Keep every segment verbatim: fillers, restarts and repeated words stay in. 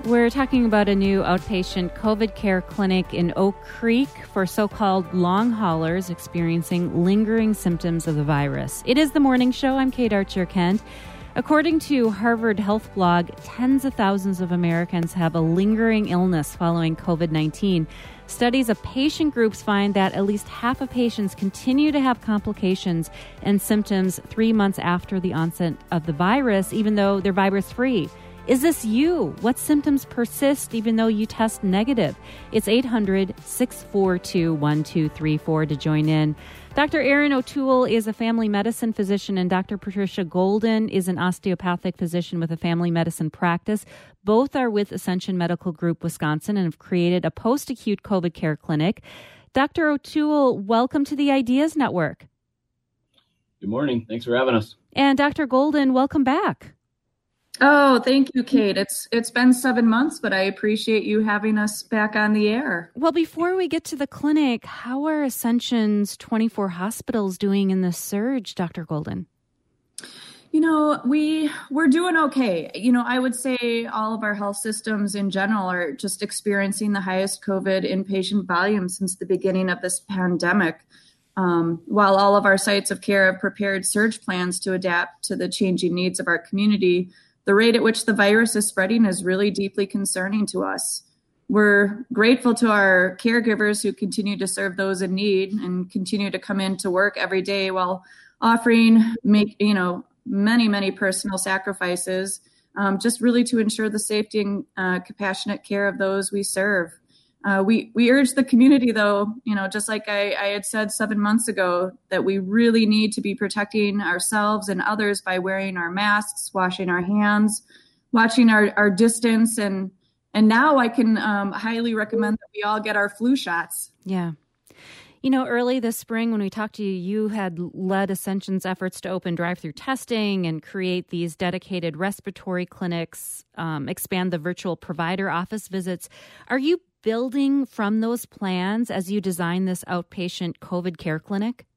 We're talking about a new outpatient COVID care clinic in Oak Creek for so-called long haulers experiencing lingering symptoms of the virus. It is the morning show. I'm Kate Archer-Kent. According to Harvard Health Blog, tens of thousands of Americans have a lingering illness following COVID nineteen. Studies of patient groups find that at least half of patients continue to have complications and symptoms three months after the onset of the virus, even though they're virus-free. Is this you? What symptoms persist even though you test negative? It's eight hundred, six four two, one two three four to join in. Doctor Aaron O'Toole is a family medicine physician, and Doctor Patricia Golden is an osteopathic physician with a family medicine practice. Both are with Ascension Medical Group Wisconsin and have created a post-acute COVID care clinic. Doctor O'Toole, welcome to the Ideas Network. Good morning. Thanks for having us. And Doctor Golden, welcome back. Oh, thank you, Kate. It's it's been seven months, but I appreciate you having us back on the air. Well, before we get to the clinic, how are Ascension's twenty-four hospitals doing in the surge, Doctor Golden? You know, we, we're doing okay. You know, I would say all of our health systems in general are just experiencing the highest COVID inpatient volume since the beginning of this pandemic. Um, while all of our sites of care have prepared surge plans to adapt to the changing needs of our community, the rate at which the virus is spreading is really deeply concerning to us. We're grateful to our caregivers who continue to serve those in need and continue to come into work every day while offering, make you know, many, many personal sacrifices, um, just really to ensure the safety and uh, compassionate care of those we serve. Uh, we we urge the community, though, you know, just like I, I had said seven months ago, that we really need to be protecting ourselves and others by wearing our masks, washing our hands, watching our, our distance. And and now I can um, highly recommend that we all get our flu shots. Yeah. You know, early this spring when we talked to you, you had led Ascension's efforts to open drive-through testing and create these dedicated respiratory clinics, um, expand the virtual provider office visits. Are you building from those plans as you design this outpatient COVID care clinic?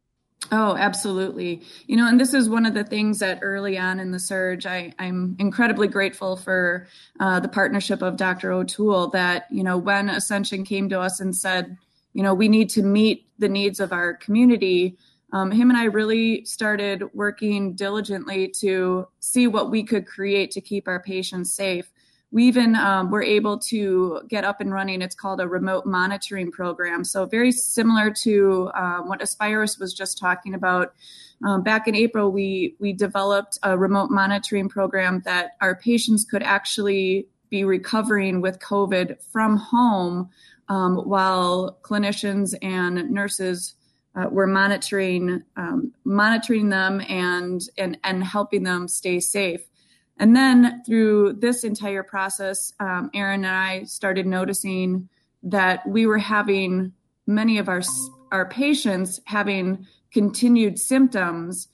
Oh, absolutely. You know, and this is one of the things that early on in the surge, I, I'm incredibly grateful for uh, the partnership of Doctor O'Toole that, you know, when Ascension came to us and said, you know, we need to meet the needs of our community, um, him and I really started working diligently to see what we could create to keep our patients safe. We even um, were able to get up and running. It's called a remote monitoring program. So very similar to um, what Aspirus was just talking about. Um, back in April, we we developed a remote monitoring program that our patients could actually be recovering with COVID from home um, while clinicians and nurses uh, were monitoring um, monitoring them and and and helping them stay safe. And then through this entire process, um, Aaron and I started noticing that we were having many of our our patients having continued symptoms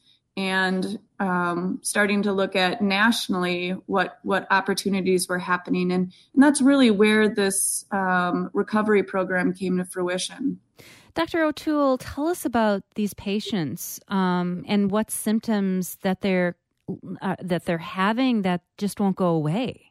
and um, starting to look at nationally what what opportunities were happening. And, and that's really where this um, recovery program came to fruition. Doctor O'Toole, tell us about these patients um, and what symptoms that they're Uh, that they're having that just won't go away.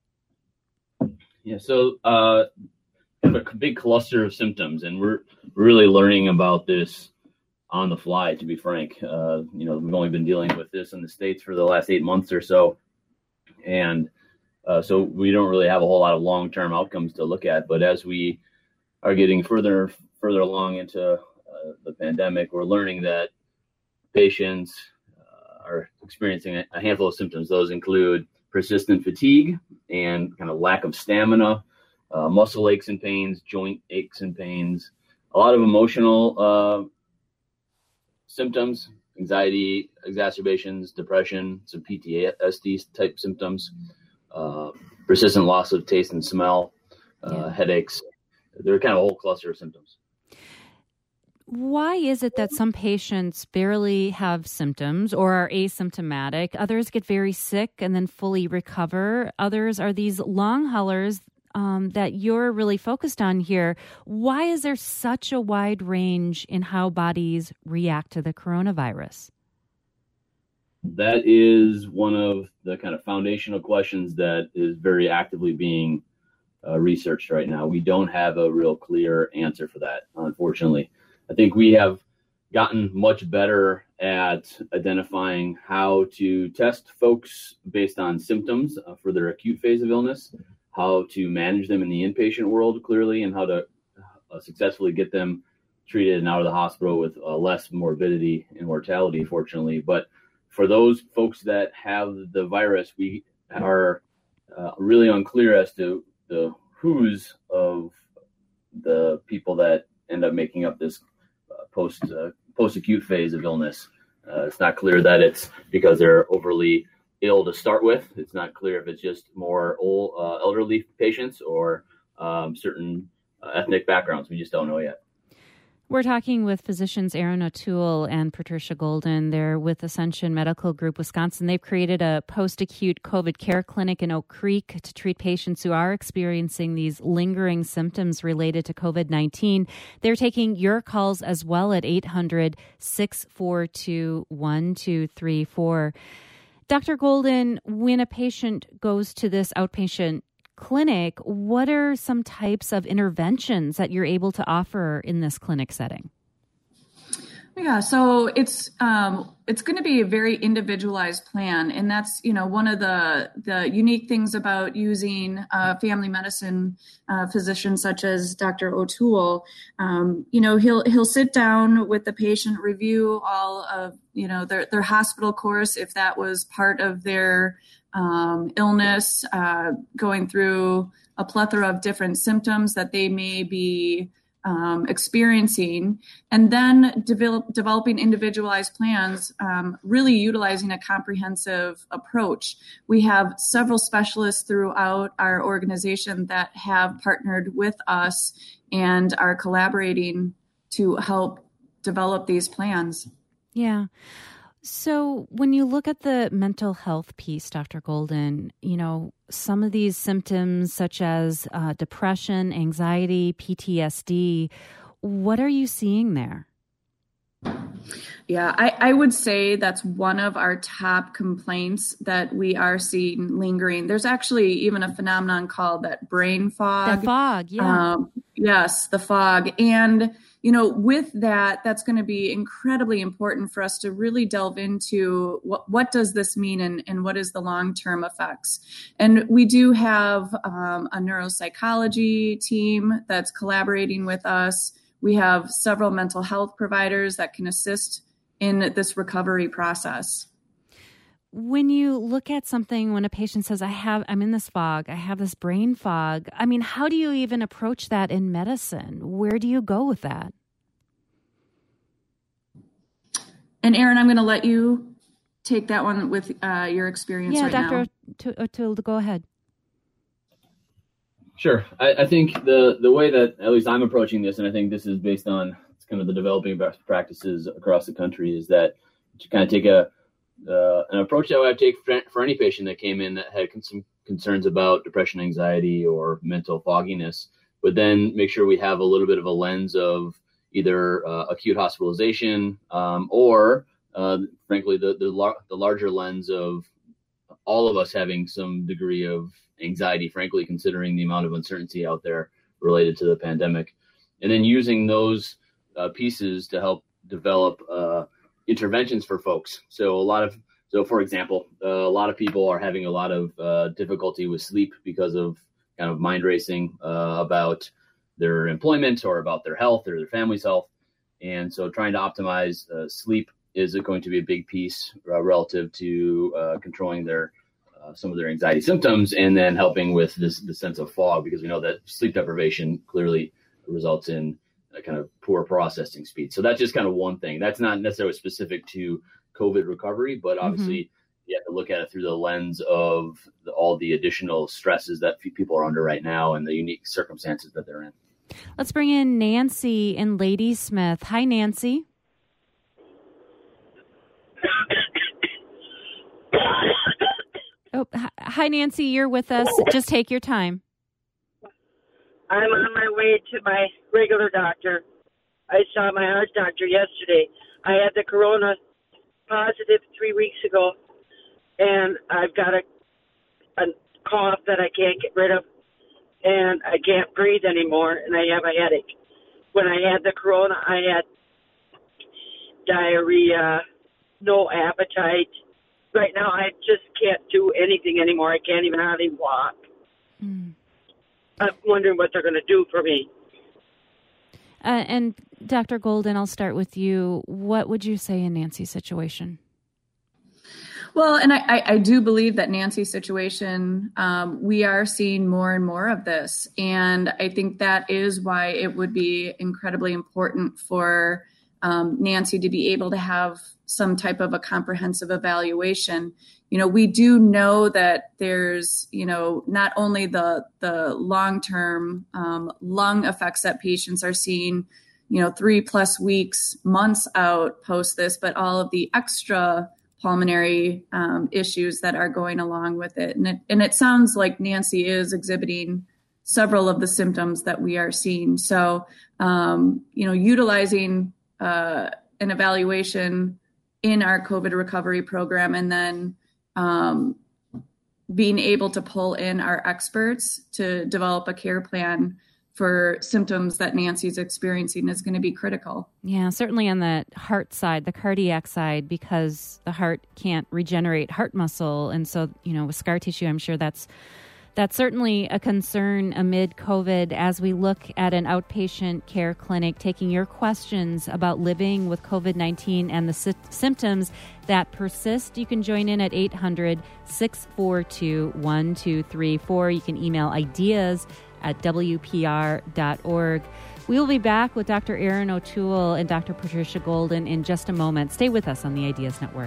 Yeah, so uh, kind of a big cluster of symptoms, and we're really learning about this on the fly, to be frank. Uh, you know, we've only been dealing with this in the States for the last eight months or so, and uh, so we don't really have a whole lot of long-term outcomes to look at. But as we are getting further further along into uh, the pandemic, we're learning that patients are experiencing a handful of symptoms. Those include persistent fatigue and kind of lack of stamina, uh, muscle aches and pains, joint aches and pains, a lot of emotional uh, symptoms, anxiety exacerbations, depression, some P T S D type symptoms, uh, persistent loss of taste and smell, uh, yeah. headaches. They're kind of a whole cluster of symptoms. Why is it that some patients barely have symptoms or are asymptomatic? Others get very sick and then fully recover. Others are these long haulers um, that you're really focused on here. Why is there such a wide range in how bodies react to the coronavirus? That is one of the kind of foundational questions that is very actively being uh, researched right now. We don't have a real clear answer for that, unfortunately. I think we have gotten much better at identifying how to test folks based on symptoms uh, for their acute phase of illness, how to manage them in the inpatient world clearly, and how to uh, successfully get them treated and out of the hospital with uh, less morbidity and mortality, fortunately. But for those folks that have the virus, we are uh, really unclear as to the who's of the people that end up making up this uh, post uh, post-acute phase of illness. Uh, it's not clear that it's because they're overly ill to start with. It's not clear if it's just more old, uh, elderly patients or um, certain uh, ethnic backgrounds. We just don't know yet. We're talking with physicians Aaron O'Toole and Patricia Golden. They're with Ascension Medical Group Wisconsin. They've created a post-acute COVID care clinic in Oak Creek to treat patients who are experiencing these lingering symptoms related to COVID nineteen. They're taking your calls as well at eight hundred, six four two, one two three four. Doctor Golden, when a patient goes to this outpatient clinic, what are some types of interventions that you're able to offer in this clinic setting? Yeah, so it's um, it's going to be a very individualized plan, and that's you know one of the the unique things about using a family medicine uh, physician such as Doctor O'Toole. Um, you know, he'll he'll sit down with the patient, review all of you know their their hospital course if that was part of their um, illness, uh, going through a plethora of different symptoms that they may be Um, experiencing, and then develop, developing individualized plans, um, really utilizing a comprehensive approach. We have several specialists throughout our organization that have partnered with us and are collaborating to help develop these plans. Yeah. So when you look at the mental health piece, Doctor Golden, you know, some of these symptoms such as uh, depression, anxiety, P T S D, what are you seeing there? Yeah, I, I would say that's one of our top complaints that we are seeing lingering. There's actually even a phenomenon called that brain fog. The fog, yeah. Um, yes, the fog. And, you know, with that, that's going to be incredibly important for us to really delve into what, what does this mean and, and what is the long-term effects. And we do have um, a neuropsychology team that's collaborating with us. We have several mental health providers that can assist in this recovery process. When you look at something, when a patient says, I have, I'm in this fog, I have this brain fog, I mean, how do you even approach that in medicine? Where do you go with that? And Aaron, I'm going to let you take that one with uh, your experience yeah, right Doctor now. Yeah, Doctor O'Toole, go ahead. Sure. I, I think the, the way that at least I'm approaching this, and I think this is based on kind of the developing best practices across the country, is that to kind of take a uh, an approach that I would take for, for any patient that came in that had some concerns about depression, anxiety, or mental fogginess, but then make sure we have a little bit of a lens of either uh, acute hospitalization um, or, uh, frankly, the the, lar- the larger lens of all of us having some degree of anxiety, frankly, considering the amount of uncertainty out there related to the pandemic. And then using those uh, pieces to help develop uh, interventions for folks. So a lot of, so for example, uh, a lot of people are having a lot of uh, difficulty with sleep because of kind of mind racing uh, about their employment or about their health or their family's health. And so trying to optimize uh, sleep is going to be a big piece uh, relative to uh, controlling their uh, some of their anxiety symptoms, and then helping with this the sense of fog, because we know that sleep deprivation clearly results in a kind of poor processing speed. So that's just kind of one thing. That's not necessarily specific to COVID recovery, but obviously mm-hmm. you have to look at it through the lens of the, all the additional stresses that people are under right now and the unique circumstances that they're in. Let's bring in Nancy in Ladysmith. Hi, Nancy. Oh, hi, Nancy. You're with us. Just take your time. I'm on my way to my regular doctor. I saw my heart doctor yesterday. I had the corona positive three weeks ago, and I've got a, a cough that I can't get rid of, and I can't breathe anymore, and I have a headache. When I had the corona, I had diarrhea, no appetite. Right now, I just can't do anything anymore. I can't even hardly walk. Mm. I'm wondering what they're going to do for me. Uh, and Doctor Golden, I'll start with you. What would you say in Nancy's situation? Well, and I, I do believe that Nancy's situation, um, we are seeing more and more of this. And I think that is why it would be incredibly important for um, Nancy to be able to have some type of a comprehensive evaluation. You know, we do know that there's, you know, not only the the long-term um, lung effects that patients are seeing, you know, three plus weeks, months out post this, but all of the extra pulmonary um, issues that are going along with it. And, it. and it sounds like Nancy is exhibiting several of the symptoms that we are seeing. So, um, you know, utilizing uh, an evaluation in our COVID recovery program, and then um, being able to pull in our experts to develop a care plan for symptoms that Nancy's experiencing is going to be critical. Yeah, certainly on the heart side, the cardiac side, because the heart can't regenerate heart muscle. And so, you know, with scar tissue, I'm sure that's that's certainly a concern amid COVID as we look at an outpatient care clinic, taking your questions about living with COVID nineteen and the sy- symptoms that persist. You can join in at eight hundred, six four two, one two three four. You can email ideas at W P R dot org. We will be back with Doctor Erin O'Toole and Doctor Patricia Golden in just a moment. Stay with us on the Ideas Network.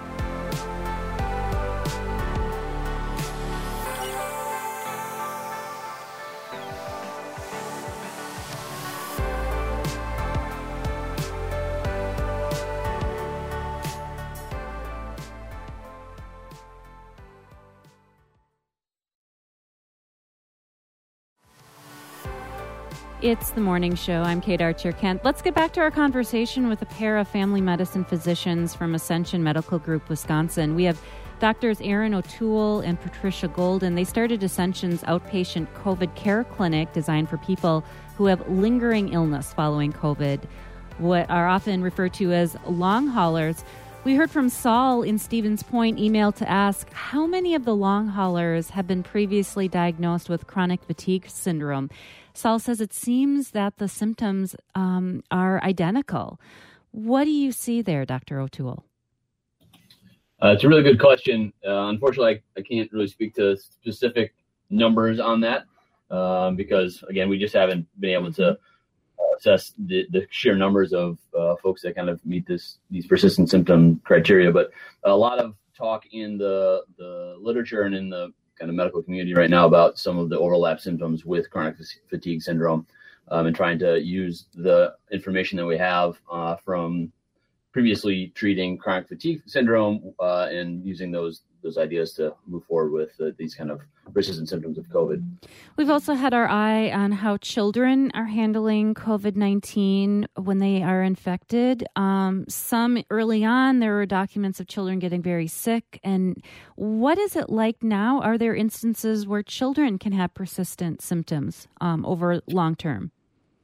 It's the morning show. I'm Kate Archer-Kent. Let's get back to our conversation with a pair of family medicine physicians from Ascension Medical Group, Wisconsin. We have Doctors Erin O'Toole and Patricia Golden. They started Ascension's outpatient COVID care clinic designed for people who have lingering illness following COVID, what are often referred to as long haulers. We heard from Saul in Stevens Point, emailed to ask how many of the long haulers have been previously diagnosed with chronic fatigue syndrome. Saul says it seems that the symptoms um, are identical. What do you see there, Doctor O'Toole? Uh, it's a really good question. Uh, unfortunately, I, I can't really speak to specific numbers on that um, because, again, we just haven't been able to assess the, the sheer numbers of uh, folks that kind of meet this these persistent symptom criteria. But a lot of talk in the the literature and in the kind of medical community right now about some of the overlap symptoms with chronic fatigue syndrome, um, and trying to use the information that we have uh, from previously treating chronic fatigue syndrome uh, and using those those ideas to move forward with uh, these kind of persistent symptoms of COVID. We've also had our eye on how children are handling COVID nineteen when they are infected. Um, some early on, there were documents of children getting very sick. And what is it like now? Are there instances where children can have persistent symptoms um, over long term?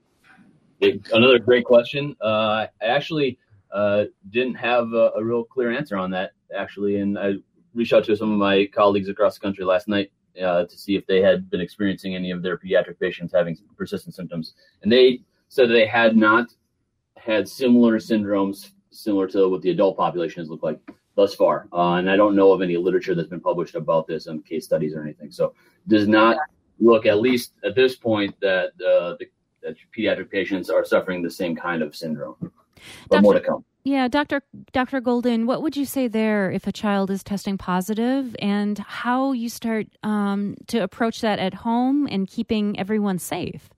Another great question. Uh, I actually uh, didn't have a, a real clear answer on that, actually, and I reached out to some of my colleagues across the country last night uh, to see if they had been experiencing any of their pediatric patients having persistent symptoms. And they said they had not had similar syndromes similar to what the adult population has looked like thus far. Uh, and I don't know of any literature that's been published about this on case studies or anything. So does not look, at least at this point, that, uh, the, that pediatric patients are suffering the same kind of syndrome. But Doctor more to come. Yeah, Doctor Doctor Golden, what would you say there if a child is testing positive, and how you start um, to approach that at home and keeping everyone safe?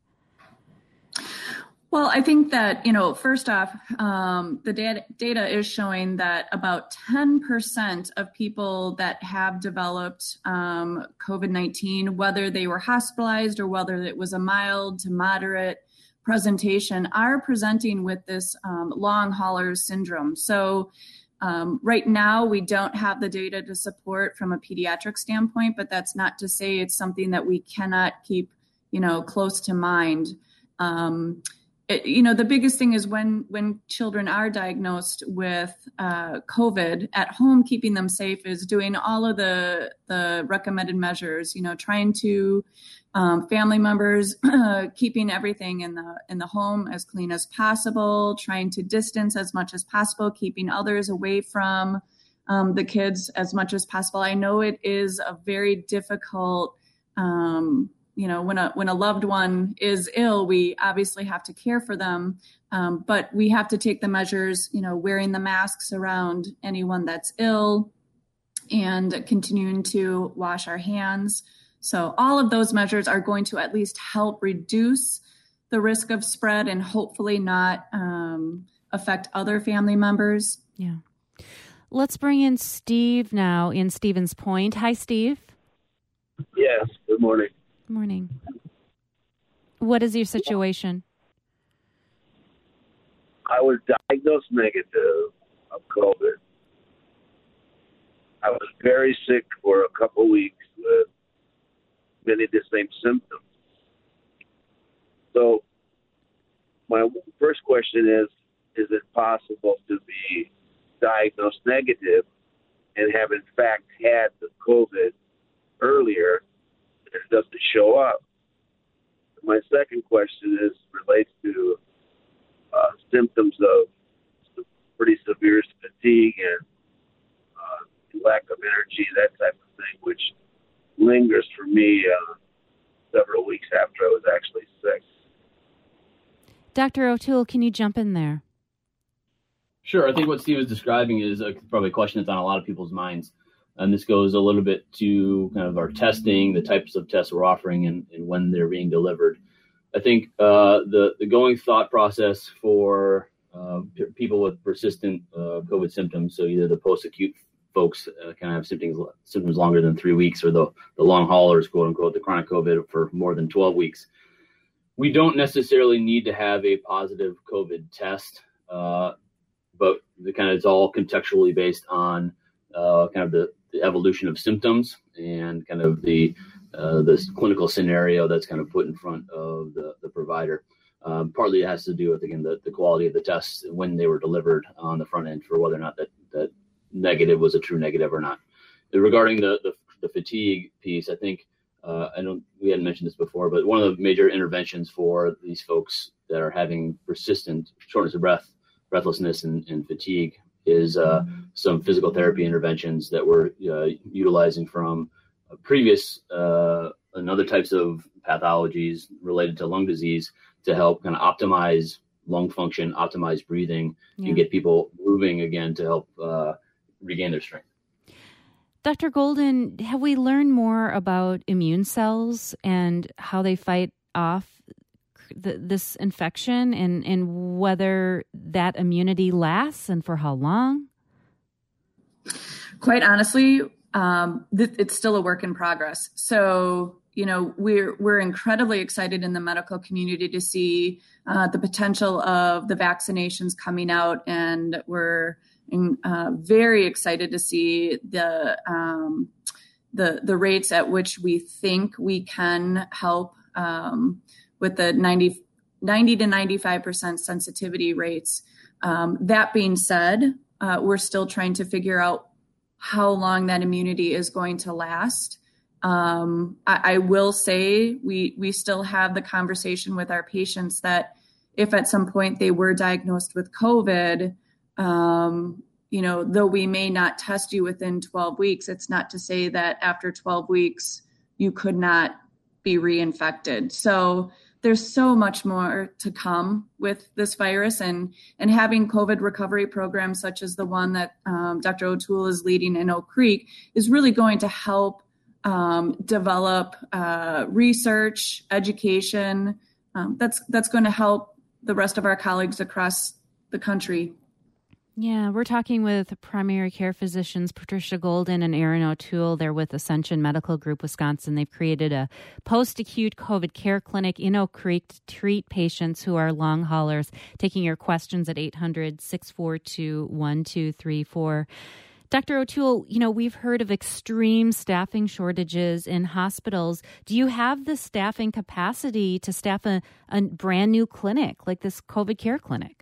Well, I think that, you know, first off, um, the data, data is showing that about ten percent of people that have developed um, COVID nineteen, whether they were hospitalized or whether it was a mild to moderate presentation, are presenting with this um, long haulers syndrome. So Um, right now, we don't have the data to support from a pediatric standpoint, but that's not to say it's something that we cannot keep, you know, close to mind. Um, it, you know, the biggest thing is when when children are diagnosed with uh, COVID at home, keeping them safe is doing all of the the recommended measures. You know, trying to um, family members keeping everything in the in the home as clean as possible, trying to distance as much as possible, keeping others away from um, the kids as much as possible. I know it is a very difficult. Um, You know, when a when a loved one is ill, we obviously have to care for them, um, but we have to take the measures, you know, wearing the masks around anyone that's ill and continuing to wash our hands. So all of those measures are going to at least help reduce the risk of spread and hopefully not um, affect other family members. Yeah. Let's bring in Steve now in Stevens Point. Hi, Steve. Yes, good morning. Morning. What is your situation? I was diagnosed negative of COVID. I was very sick for a couple of weeks with many of the same symptoms. So my first question is, is it possible to be diagnosed negative and have in fact had the COVID earlier? It doesn't show up. My second question is relates to uh, symptoms of pretty severe fatigue and uh, lack of energy, that type of thing, which lingers for me uh, several weeks after I was actually sick. Doctor O'Toole, can you jump in there? Sure. I think what Steve was describing is a, probably a question that's on a lot of people's minds. And this goes a little bit to kind of our testing, the types of tests we're offering, and, and when they're being delivered. I think uh, the, the going thought process for uh, p- people with persistent uh, COVID symptoms, so either the post-acute folks uh, kind of have symptoms symptoms longer than three weeks, or the, the long haulers, quote unquote, the chronic COVID for more than twelve weeks. We don't necessarily need to have a positive COVID test, uh, but the kind of it's all contextually based on uh, kind of the the evolution of symptoms and kind of the uh, the clinical scenario that's kind of put in front of the, the provider. Um, partly it has to do with, again, the, the quality of the tests when they were delivered on the front end for whether or not that, that negative was a true negative or not. And regarding the, the, the fatigue piece, I think, uh, I don't, we hadn't mentioned this before, but one of the major interventions for these folks that are having persistent shortness of breath, breathlessness, and, and fatigue is uh, some physical therapy interventions that we're uh, utilizing from uh, previous uh, and other types of pathologies related to lung disease to help kind of optimize lung function, optimize breathing, yeah. and get people moving again to help uh, regain their strength. Doctor Golden, have we learned more about immune cells and how they fight off The, this infection and, and whether that immunity lasts and for how long? Quite honestly, um, th- it's still a work in progress. So, you know, we're we're incredibly excited in the medical community to see uh, the potential of the vaccinations coming out, and we're in, uh, very excited to see the um, the the rates at which we think we can help. Um, with the ninety, ninety to ninety-five percent sensitivity rates. Um, that being said, uh, we're still trying to figure out how long that immunity is going to last. Um, I, I will say we we still have the conversation with our patients that if at some point they were diagnosed with COVID, um, you know, though we may not test you within twelve weeks, it's not to say that after twelve weeks you could not be reinfected. So there's so much more to come with this virus, and, and having COVID recovery programs such as the one that um, Doctor O'Toole is leading in Oak Creek is really going to help um, develop uh, research, education. Um, that's that's going to help the rest of our colleagues across the country. Yeah, we're talking with primary care physicians Patricia Golden and Aaron O'Toole. They're with Ascension Medical Group Wisconsin. They've created a post-acute COVID care clinic in Oak Creek to treat patients who are long haulers. Taking your questions at eight hundred, six four two, one two three four. Doctor O'Toole, you know, we've heard of extreme staffing shortages in hospitals. Do you have the staffing capacity to staff a, a brand new clinic like this COVID care clinic?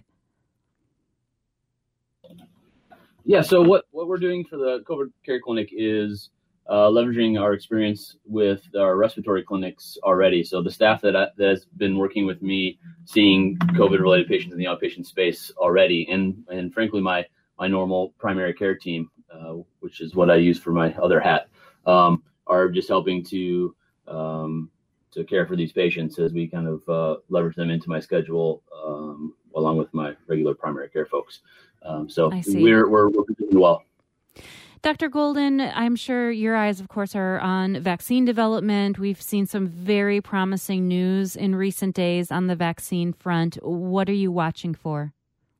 Yeah, so what, what we're doing for the COVID care clinic is uh, leveraging our experience with our respiratory clinics already. So the staff that, I, that has been working with me seeing COVID-related patients in the outpatient space already, and and frankly, my my normal primary care team, uh, which is what I use for my other hat, um, are just helping to um, to care for these patients as we kind of uh, leverage them into my schedule um, along with my regular primary care folks. Um, so we're, we're, we're doing well. Doctor Golden, I'm sure your eyes, of course, are on vaccine development. We've seen some very promising news in recent days on the vaccine front. What are you watching for?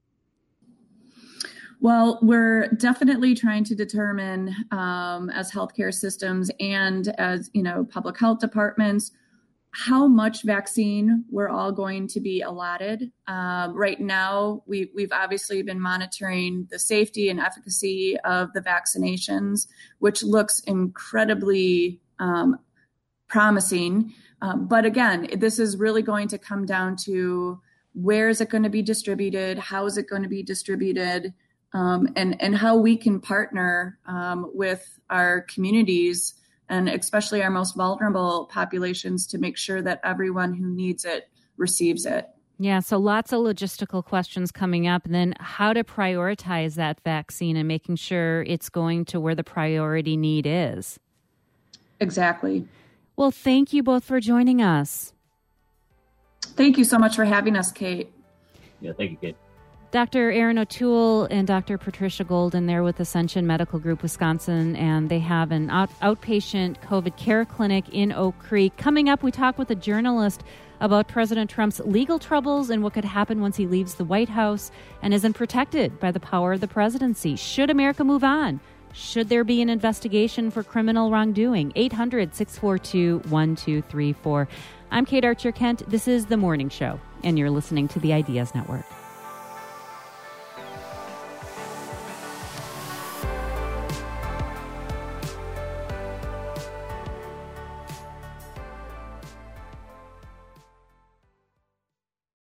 Well, we're definitely trying to determine um, as healthcare systems and as, you know, public health departments, how much vaccine we're all going to be allotted. Um, right now, we, we've obviously been monitoring the safety and efficacy of the vaccinations, which looks incredibly um, promising. Um, but again, this is really going to come down to where is it going to be distributed? How is it going to be distributed? Um, and, and how we can partner um, with our communities and especially our most vulnerable populations to make sure that everyone who needs it receives it. Yeah, so lots of logistical questions coming up, and then how to prioritize that vaccine and making sure it's going to where the priority need is. Exactly. Well, thank you both for joining us. Thank you so much for having us, Kate. Yeah, thank you, Kate. Doctor Aaron O'Toole and Doctor Patricia Golden, they're with Ascension Medical Group Wisconsin, and they have an out- outpatient COVID care clinic in Oak Creek. Coming up, we talk with a journalist about President Trump's legal troubles and what could happen once he leaves the White House and isn't protected by the power of the presidency. Should America move on? Should there be an investigation for criminal wrongdoing? eight hundred, six four two, one two three four. I'm Kate Archer-Kent. This is The Morning Show, and you're listening to the Ideas Network.